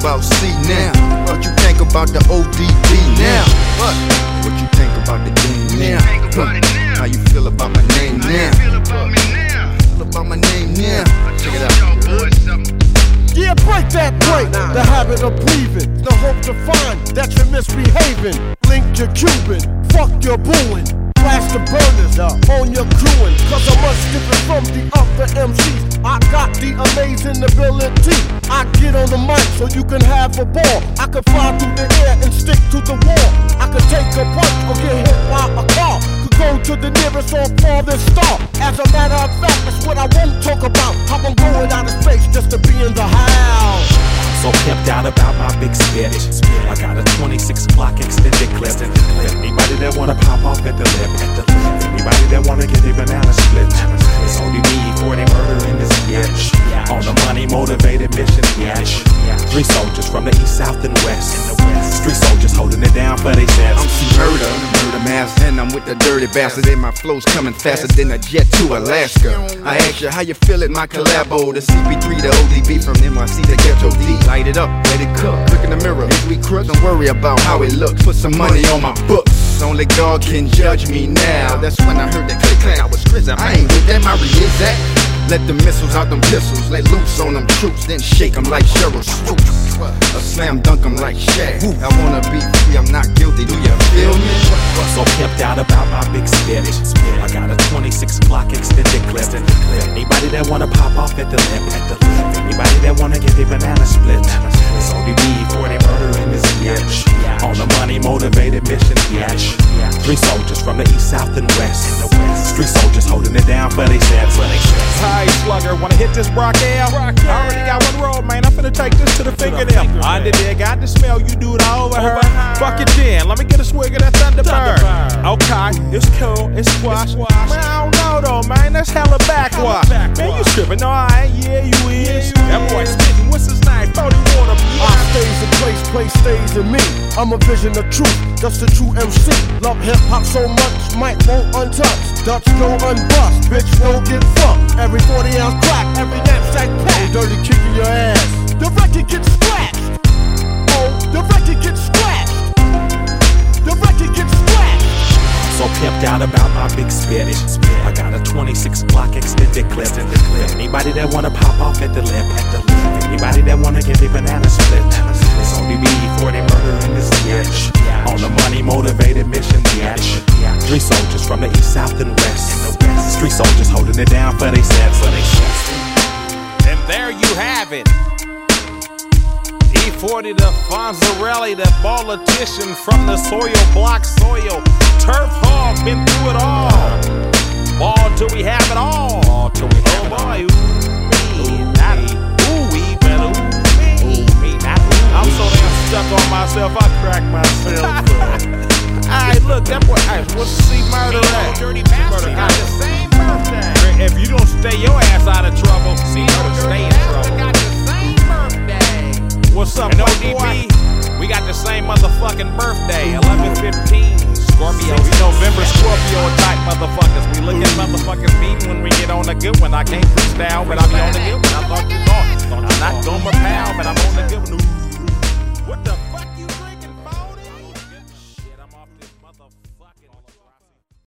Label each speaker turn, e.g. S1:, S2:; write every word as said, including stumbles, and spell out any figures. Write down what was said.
S1: about C now? What you think about the O D B now? What? What you think about the game now? How you feel about my name now? Feel about my name now? Check it out.
S2: Yeah, break that break, the habit of breathing, the hope to find that you're misbehaving. Link your Cuban, fuck your booing. Flash the burners on your crewing, cause I'm much different from the other M Cs. I got the amazing ability. I get on the mic so you can have a ball. I can fly through the air and stick to the wall. I can take a punch or get hit by a car. Could go to the nearest or farthest star. As a matter of fact, that's what I won't talk about. How I'm going out of space just to be in the house.
S3: So pimped out about my big spit. I got a twenty-six Glock extended clip. Anybody that wanna pop off at the lip. Anybody that wanna get a banana split. It's only me for they murder in this bitch. On a money motivated mission, yeah. Three soldiers from the east, south, and west. Three soldiers holding it down for they sets.
S1: I'm C Murder, murder master, and I'm with the dirty bastard. And my flow's coming faster than a jet to Alaska. I ask you how you feel it, my collabo. The C P three, the O D B from N Y C to Ghetto D. Light it up, let it cook. Look in the mirror, if we crook, don't worry about how it looks. Put some money on my books. Only God can judge me now. That's when I heard that click clack. I was crazy. I ain't with that. My is that. Let the missiles out them pistols, let loose on them troops, then shake them like Cheryl Swoops. Or slam dunk them like Shaq. I wanna be free, I'm not guilty, do you feel me?
S3: So pimped out about my big spit. I got a twenty-six Glock extended clip. Anybody that wanna pop off at the lip. Anybody that wanna get a banana split. It's only me for they murder in this bitch. On a money motivated mission, bitch. Three soldiers from the east, south, and west. Three soldiers holding it down for they sets.
S4: Hi, slugger, wanna hit this Brock L? I already got one roll, man. I'm finna take this to the fingernail. Under there, got the smell, you do it all over her. Fuck it then, let me get a swig of that Thunderbird. Okay, it's cool, it's squash. Man, I don't know though, man. That's hella backwash. Man, you tripping, no, I ain't. Yeah, you is. That boy spitting, what's his name? forty water.
S2: I stays in place, place stays in me. I'm a vision of truth, just a true M C. Love hip hop so much, mic won't untouched. Dutch no unbust, bitch don't get fucked. Every forty ounce crack, every knapsack pack. Dirty kicking your ass. The record gets scratched. Oh, the record gets scratched. The record gets scratched.
S3: So pimped out about my big spit. I got a twenty-six Glock extended clip. Anybody that wanna pop off at the lip. Anybody that wanna get a banana split. It's only me for they murder in this bitch. On a money motivated mission, bitch. Three soldiers from the east, south, and west. Three soldiers holding it down for they sets.
S4: And there you have it. E forty, the Fonzarelli, the politician from the soil block soil. Turf hog, been through it all. Ball till we have it all. Ball till we have oh boy, it all. Ooh, me, not ooh, we better ooh, me, me, not ooh. I'm so damn stuck on myself, I crack myself. Alright, look, that boy, right, what's the C Murder at? Dirty bastard, got the same birthday. If you don't stay your ass out of trouble, C Murder stay in trouble. Got the same birthday. What's up, O D B? We got the same motherfucking birthday, eleven fifteen. Scorpio, we November Scorpio type motherfuckers. We look at motherfuckers mean when we get on a good one. I can't freestyle, but I be on the good one. I thought you thought. I'm not Gomer Pal, but